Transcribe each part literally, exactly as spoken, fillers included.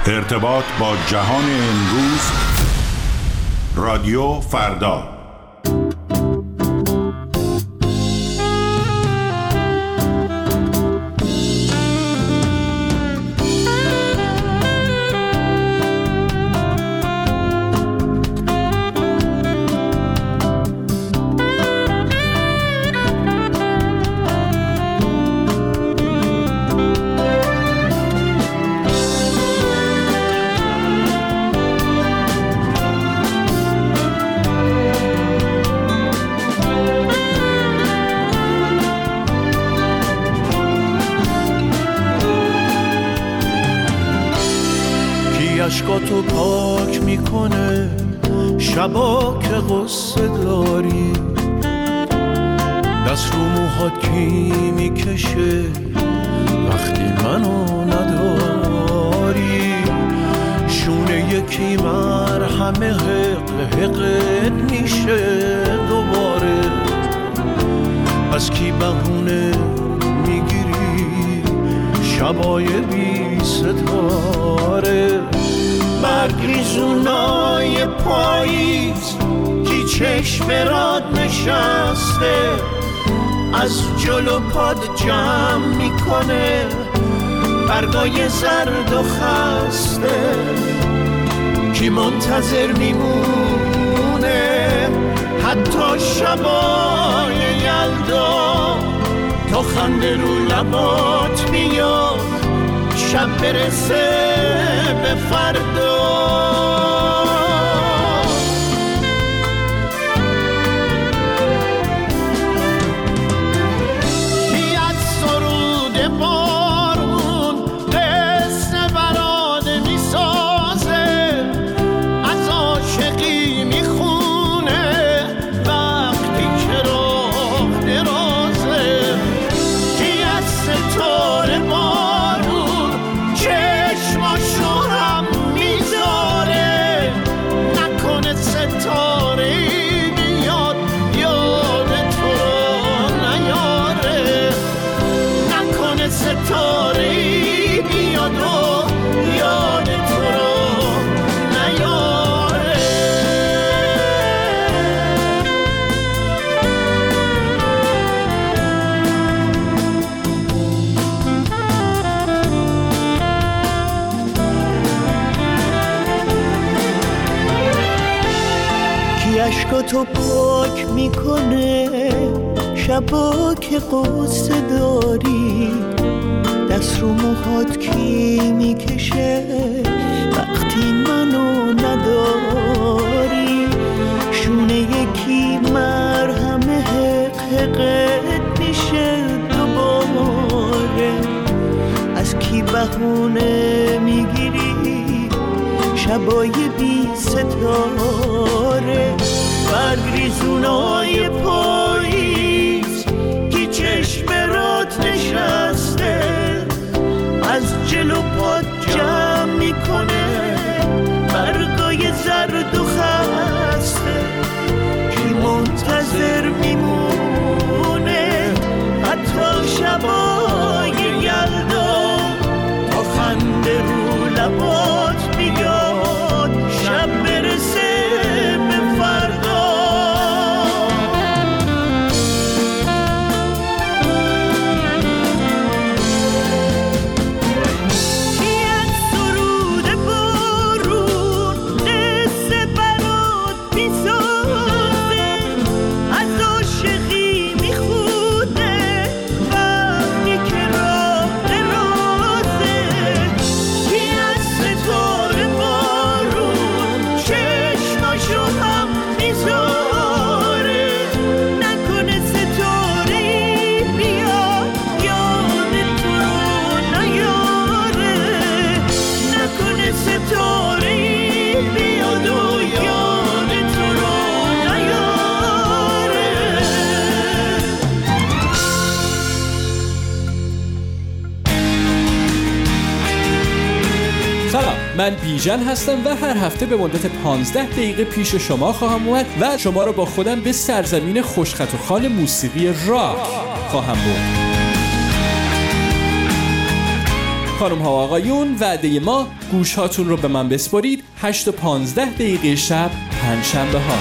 ارتباط با جهان امروز، رادیو فردا. عشقاتو پاک میکنه شبا که غصه داری، دست رو موهات کی میکشه وقتی منو نداری، شونه یکی مرهمه حق حقت میشه دوباره، از کی بهونه میگیری شبای بی ستاره، برگریزونای پاییز کی چشم راد نشسته، از جلو پاد جمع میکنه برگای زرد و خسته، کی منتظر میمونه حتی شبای یلدا، تا خنده رو لبات میاد شب برسه به فردا. کی از سرود بارون قصه براده میسازه، از عاشقی میخونه وقتی که راه درازه، کی از ستاره بارون چشماشو هم میذاره، نکنه ستاره بیاد یاد تو رو نیاره، نکنه ستاره بیاد و یاد تو رو نیاره. کی عشقاتو پاک میکنه شبا که قصه داری، دست رو موهات کی میکشه وقتی منو نداری، شونه یکی مرهمه حق حقت میشه دوباره، از کی بهونه میگیری شبای بی ستاره، برگریزونای پاییز کی چشم رات نشسته، از جلو پاد جمع میکنه برگای زرد و خسته، کی منتظر میمونه حتی شبای یلدا، تا خنده رو لبات بیاد شب برسه به فردا. من بیژن هستم و هر هفته به مدت پانزده دقیقه پیش شما خواهم اومد و شما رو با خودم به سرزمین خوشخط و خال موسیقی راک خواهم برد. خانم ها و آقایون، وعده ما گوش هاتون رو به من بسپارید. هشت و پانزده دقیقه شب پنجشنبه ها.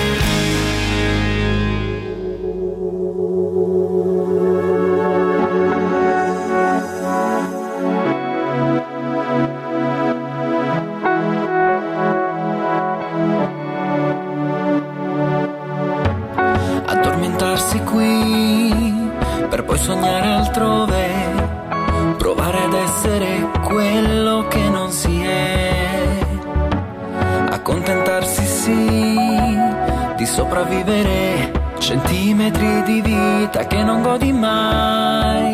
Addormentarsi qui per poi sognare altrove, provare ad essere quello che non si è, accontentarsi sì di sopravvivere centimetri di vita che non godi mai.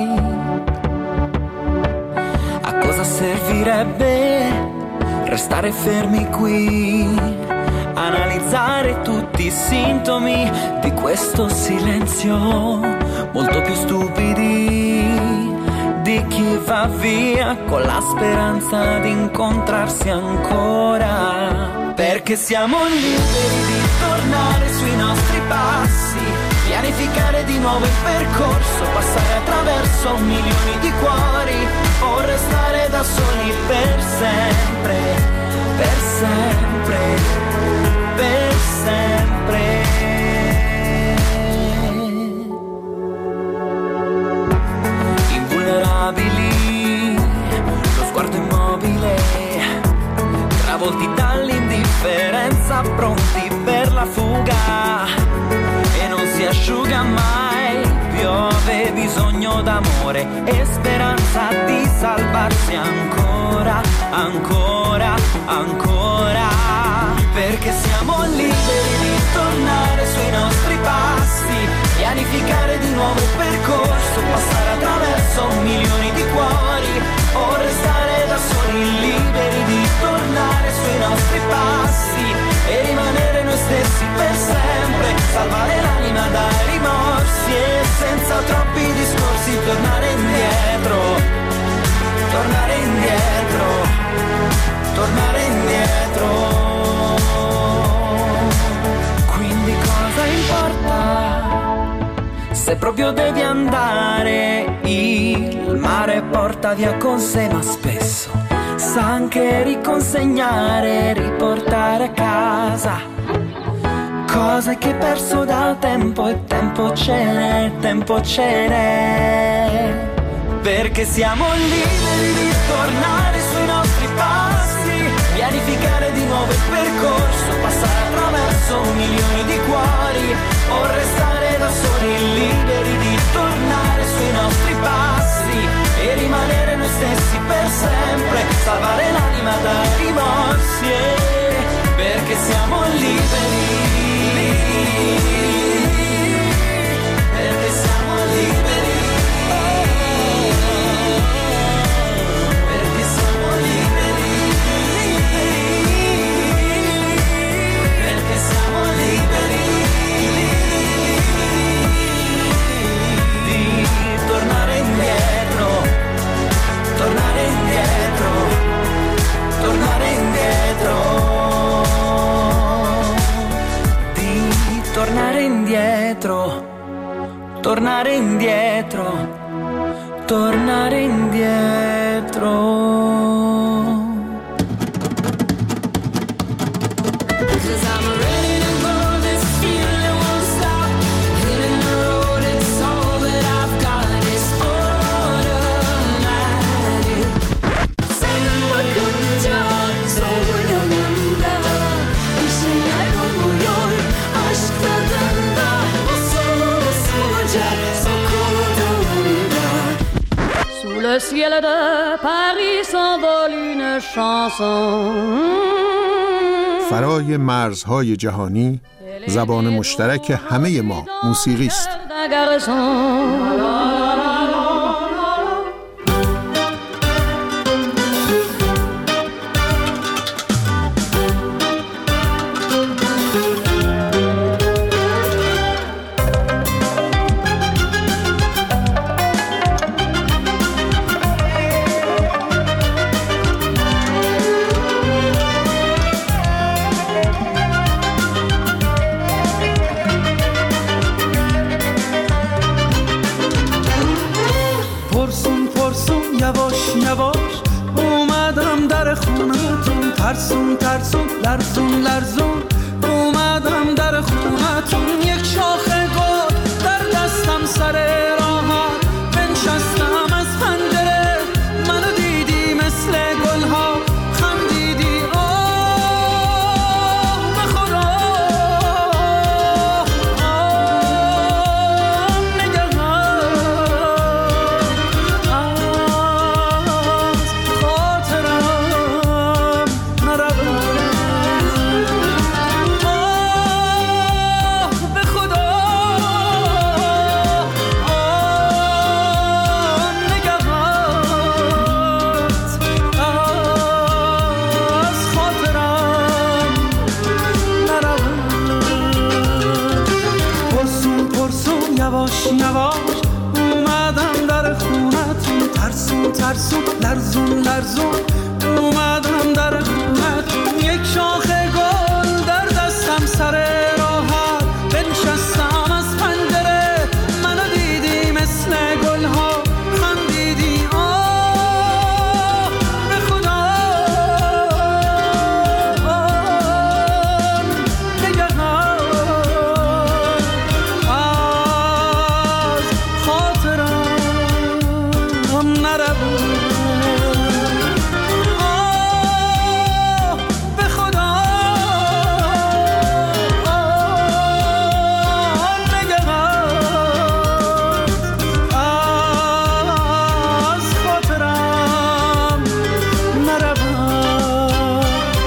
A cosa servirebbe restare fermi qui, analizzare tutti i sintomi di questo silenzio, molto più stupidi di chi va via con la speranza di incontrarsi ancora. Perché siamo liberi di tornare sui nostri passi, pianificare di nuovo il percorso, passare attraverso milioni di cuori o restare da soli per sempre, per sempre, per sempre. Invulnerabili, lo sguardo immobile, travolti dall'indifferenza, pronti per la fuga, e non si asciuga mai, piove bisogno d'amore e speranza di salvarsi ancora, ancora, ancora. Perché siamo liberi di tornare sui nostri passi, pianificare di nuovo il percorso, passare attraverso milioni di cuori o restare da soli, liberi di tornare sui nostri passi e rimanere noi stessi per sempre, salvare l'anima dai rimorsi e senza troppi discorsi tornare indietro, tornare indietro, tornare indietro. Quindi cosa importa se proprio devi andare? Il mare porta via con sé, ma spesso sa anche riconsegnare, riportare a casa cose che hai perso da tempo, e tempo ce n'è, tempo ce n'è. Perché siamo liberi di tornare sui nostri passi, pianificare di nuovo il percorso, passare attraverso milioni di cuori o restare da soli, liberi di tornare sui nostri passi e rimanere noi stessi per sempre, salvare l'anima dai rimorsi, perché siamo liberi, perché siamo liberi, perché siamo liberi, perché siamo liberi di tornare indietro, tornare indietro, tornare indietro, di tornare indietro, tornare indietro, tornare indietro. Le ciel de Paris s'envole une chanson. فرای مرزهای جهانی، زبان مشترک همه ما موسیقی است. در خونتون، ترسون ترسون لرزون لرزون اومدم در خونتون. یک شاخه گل در دستم سر راحت بنشستم از پنجره، منو دیدی مثل گلها خندیدی. آه به خدا آه نگهان از خاطرم نرود. آه به خدا آه نگهانت از خاطرم نرود. پرسون پرسون یواش یواش اومدم در خونتون، ترسون ترسون لرزون لرزون اومدم در خونتون. یک شاخه گل در دستم سر راحت بنشستم از پنجره، منو دیدی مثل گلها خندیدی. آه به خدا آه نگهان از خاطرم نرود. آه به خدا آه نگهان از خاطرم نرود.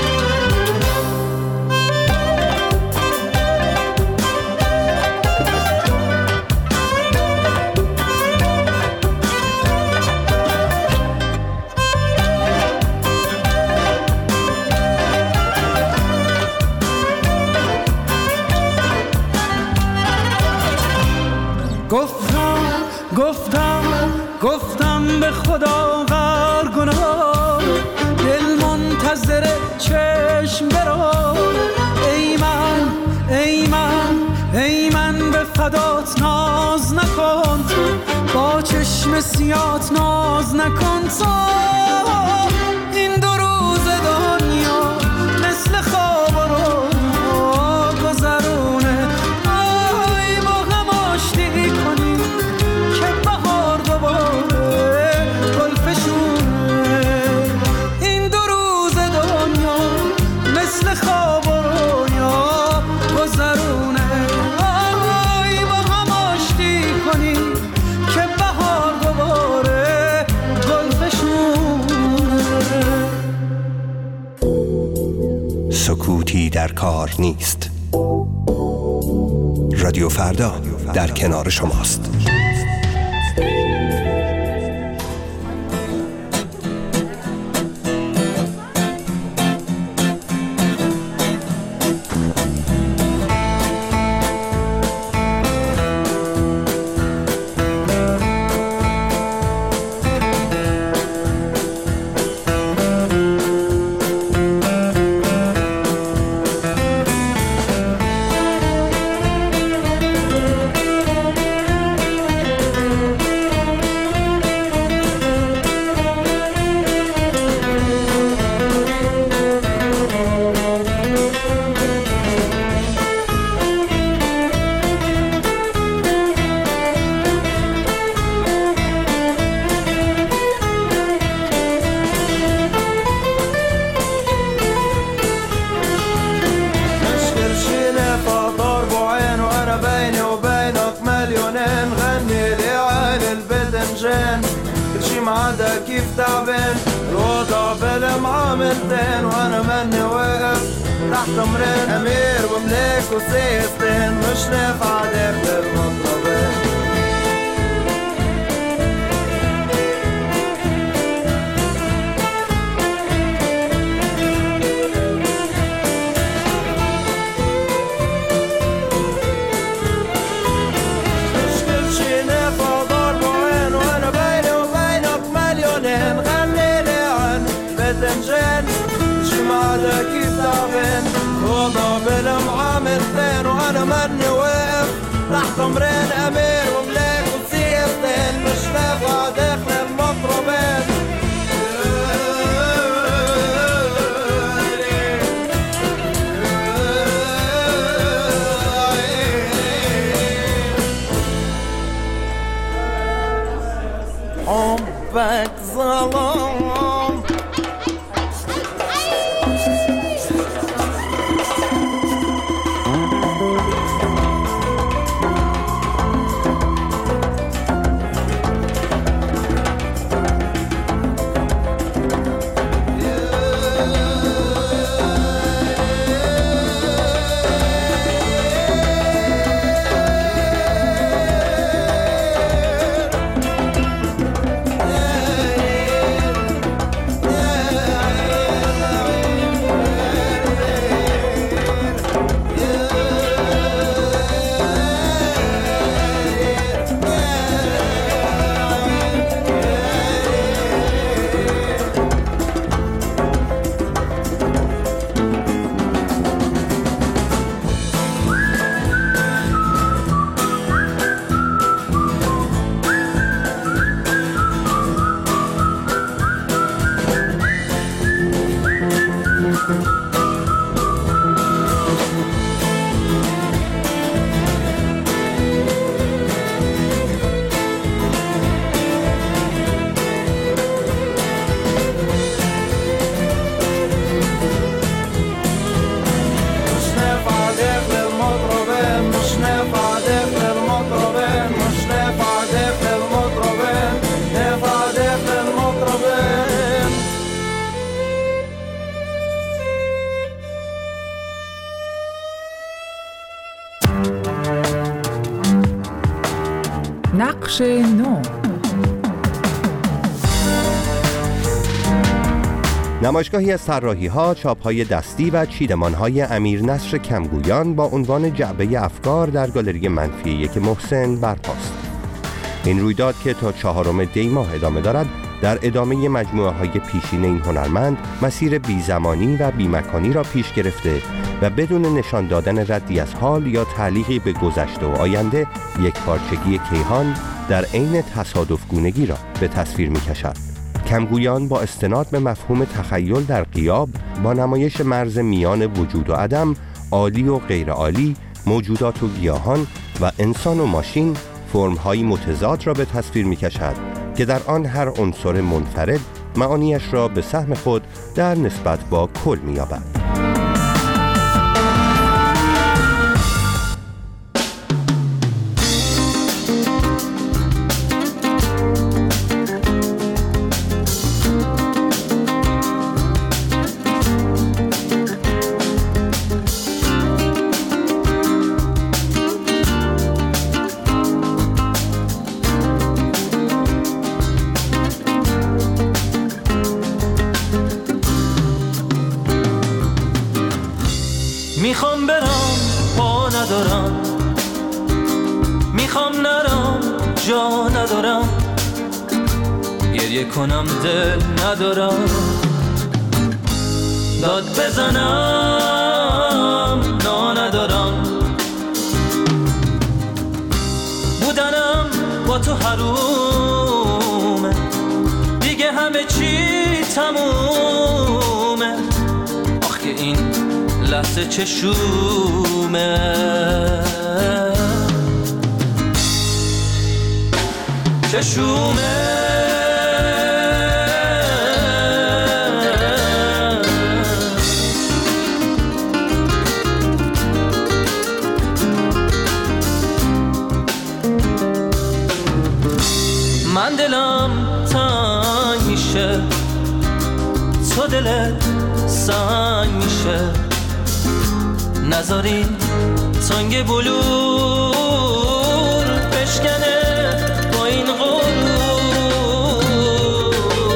گفتم گفتم گفتم به خدا غر گناه، دل منتظر چشم برو. ای من ای من ای من به فدات ناز نکن تو، با چشم سیات ناز نکن تو. این دو روز دنیا مثل خواب و رویا گذرونه. آی با هم آشتی کنیم که بهار دوباره گل فشونه. این دو روز دنیا مثل خواب و رویا گذرونه. آی با هم آشتی کنیم که بهار دوباره گل فشونه. سکوتی در کار نیست. رادیو فردا در کنار شماست. كيف تعبان الوضع بلا معاملتين وانا مني واقف تحت امرين امير وملاك وسيستين مش نافع داخل المطربين. كيف تعبان وضع بلا معاملتين وانا مني واقف تحت امرين امير وملاك وسيستين مش نافع داخل المطربين. نقش نو. نمایشگاهی از طراحی‌ها، چاپ‌های دستی و چیدمان‌های امیر نصر کمگویان با عنوان جعبه افکار در گالری منفی یک محسن برپاست. این رویداد که تا چهارم دی ماه ادامه دارد، در ادامه مجموعه‌های پیشین این هنرمند مسیر بی‌زمانی و بی‌مکانی را پیش گرفته و بدون نشان دادن ردی از حال یا تعلیقی به گذشته و آینده، یک پارچگی کیهان در عین تصادف گونگی را به تصویر می‌کشد. کمگویان با استناد به مفهوم تخیل در غیاب، با نمایش مرز میان وجود و عدم، عالی و غیر عالی، موجودات و گیاهان و انسان و ماشین، فرم‌های متضاد را به تصویر می‌کشد که در آن هر عنصر منفرد معانیش را به سهم خود در نسبت با کل می‌یابد. میخوام برم پا ندارم، میخوام نرم جا ندارم، گریه کنم دل ندارم، داد بزنم نا ندارم، بودنم با تو حرومه، دیگه همه چی تمومه، آخ که این لحظه چشومه، چشومه، من دلم تنگ میشه، تو دلت سنگ میشه، نذارین تنگ بلور بشکنه با این غرور،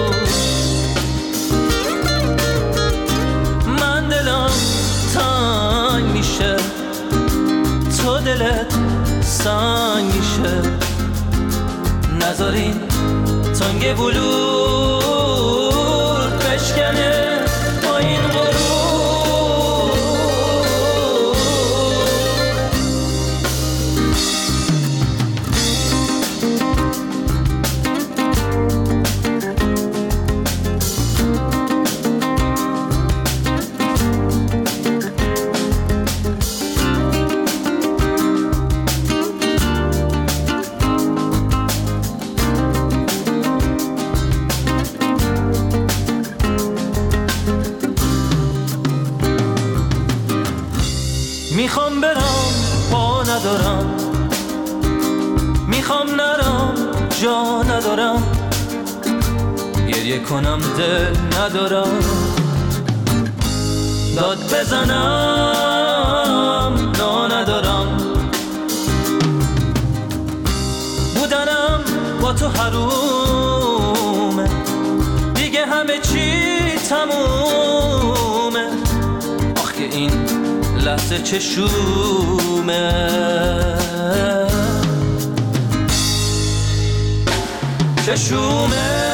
من دلم تنگ میشه، تو دلت سنگ میشه، نذارین تنگ بلور بشکنه با این غرور. میخوام برم پا ندارم، میخوام نرم جا ندارم، گریه کنم دل ندارم، داد بزنم نا ندارم، بودنم با تو حرومه، دیگه همه چی تمومه، آخ که این لحظه چشومه، چشومه،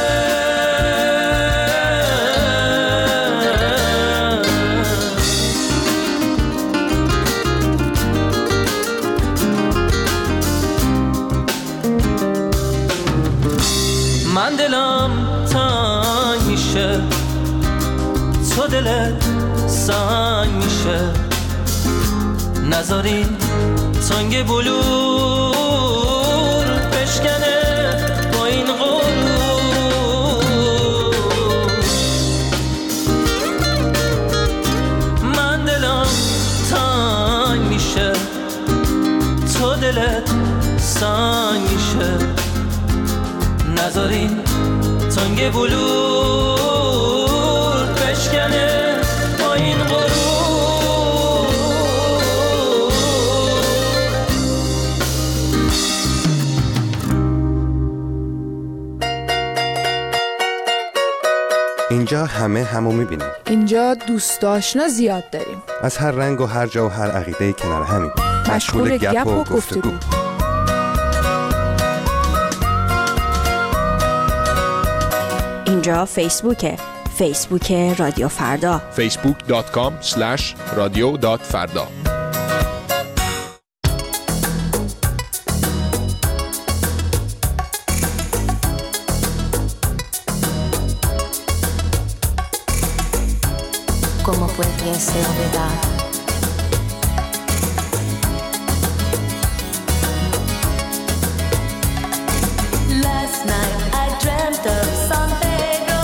من دلم تنگ میشه، تو دلت سنگ میشه. نذارین تنگ بلور بشکنه با این غرور. من دلم تنگ میشه، تو دلت سنگ میشه. نذارین تنگ بلور بشکنه با این غرور. اینجا همه همو میبینیم. اینجا دوست آشنا زیاد داریم. از هر رنگ و هر جا و هر عقیده کنار همین. مشغول گپ و گفتگو. اینجا فیسبوکه. فیسبوک رادیو فردا. فیسبوک دات کام اسلش رادیو دات فردا. ¿Cómo puede ser verdad? Last night I dreamt of San Pedro,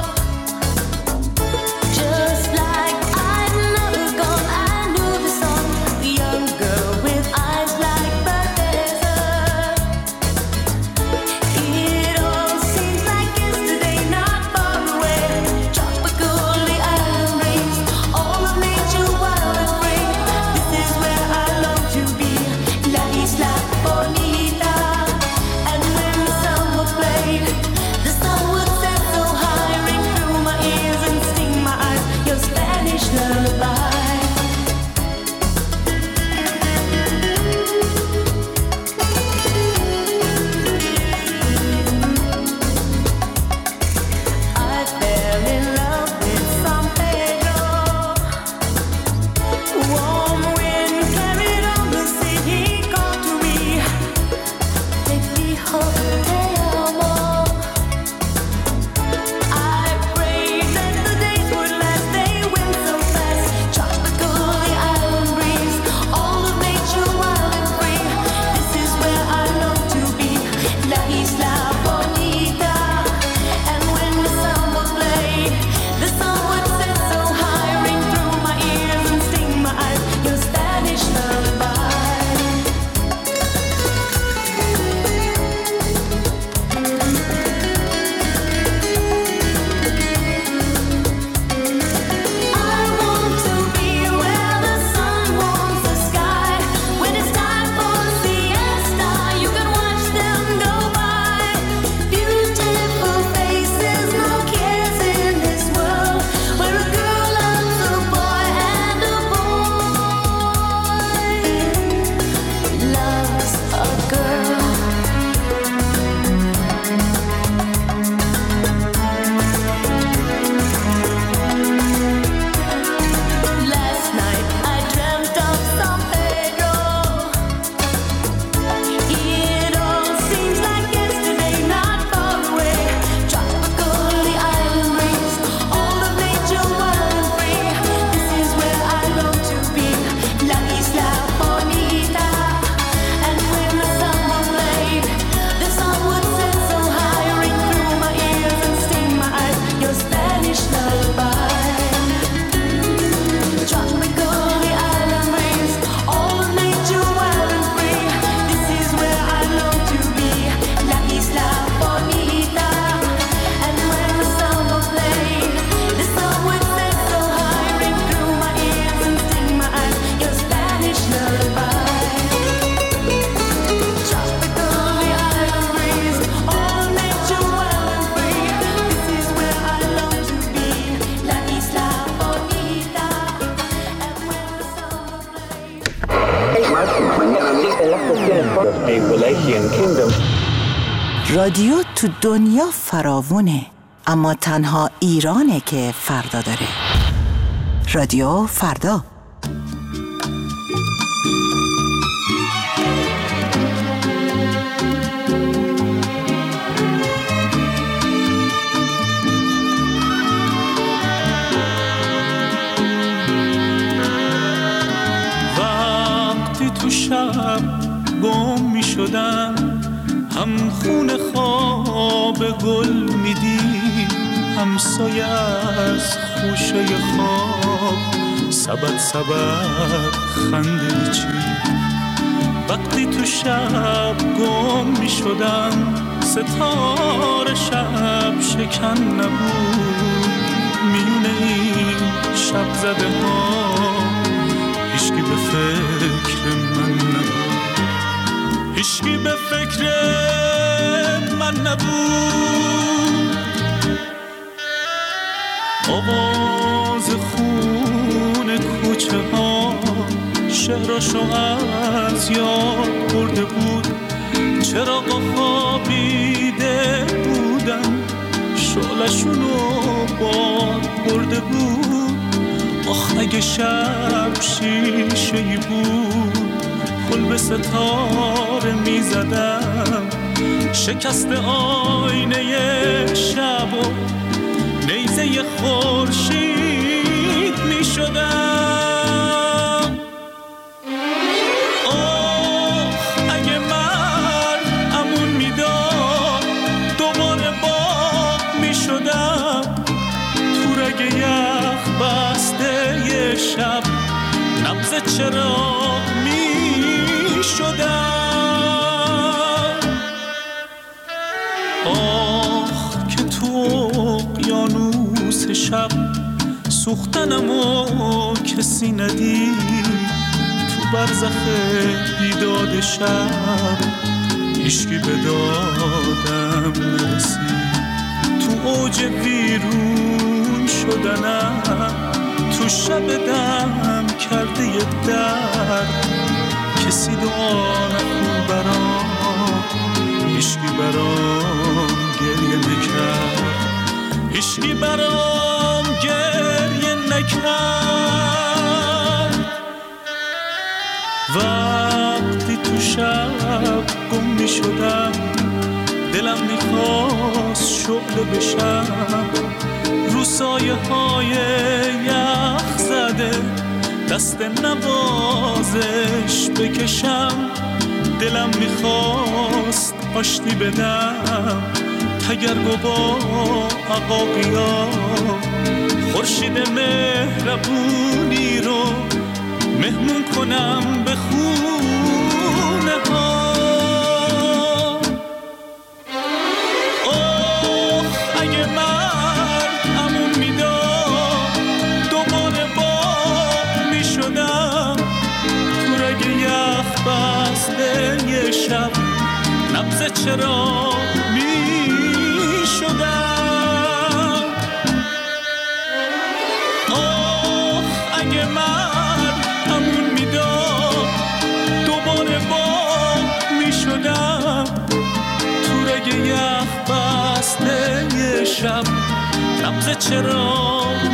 just like I'd never gone. I knew the song, the young girl with eyes like the desert. It all seems like yesterday, not far away. Tropical, the island breeze, all of nature wild and free. This is where I long to be, La Isla Bonita. And when the summer played, the sun would set so high, ring through my ears and sting my eyes, your Spanish lullaby. I fell in love with San Pedro. Warm wind carried on the sea. He called to me, te dijo te amo. I prayed that the days would last. They went so fast. Tropical, the island breeze, all of nature wild and free. This is where I long to be, La Isla Bonita. And when the summer played, the sun would set so high, ring through my ears and sting my eyes, your Spanish lullaby. I want to be where the sun warms the sky. When it's time for siesta, you can watch them go by. Beautiful faces, no cares in this world, where a girl loves a boy and a boy loves a girl. Last night I dreamt of San Pedro. It all seems like yesterday, not far away. Tropical, the island breeze, all of nature wild and free. This is where I long to be, La Isla Bonita. And when the summer played, the sun would set so high, ring through my ears and sting my eyes, your Spanish lullaby. Tropical, the island breeze, all of nature wild and free. This is where I long to be, La Isla Bonita. And when the summer played, the sun would set so high, ring through my ears and sting my eyes, your Spanish lullaby. Tropical, the island breeze, all of nature wild and free. This is where I long to be, La Isla Bonita. And when the summer رادیو تو دنیا فراوونه، اما تنها ایرانه که فردا داره. رادیو فردا. شدم، هم خون خواب گل میدیم، هم سایه از خوشه خواب، سبد سبد خنده چی. وقتی تو شب گم می شدم، ستاره شب شکن نبود، میونه این شب زده ها هیچکی به فکر من نبود، هیچکی به فکر من نبود. آواز خون کوچه ها شهرشو از یاد برده بود، چراغا خوابیده بودن، شعلشونو باد برده بود. آخ اگه شب شیشه‌ای بود، پل به ستاره می زدم، شکست آینه شب و نیزه خورشید می شدم. آخ اگه مرد امون می داد، دوباره باغ می شدم، تو رگ یخ بسته ی شب نبض چراغ می شدم. آخ که تو اقیانوس شب سوختنمو کسی ندید، تو برزخ بیداد شب هیچکی به دادم نرسید. تو اوج ویرون شدنم، تو شب دم کرده ی درد، کسی دعا نکن برام، هیچکی برام گریه نکرد، هیچکی برام گریه نکرد. وقتی تو شب گم می شدم، دلم میخواست شعله بشم، رو سایه های یخ زده دست نوازش بکشم. دلم میخواست آشتی بدم، تگرگ با عقاقیا، خورشید مهربونی رو مهمون کنم به خونه ها. آخ اگه مرد امون میداد، دوباره باغ میشدم، تو رگ یخ بسته ی شب نبض چراغ میشدم. آخ اگه مرد امون میداد، دوباره باغ میشدم، تو رگ یخ بسته ی شب نبض چراغ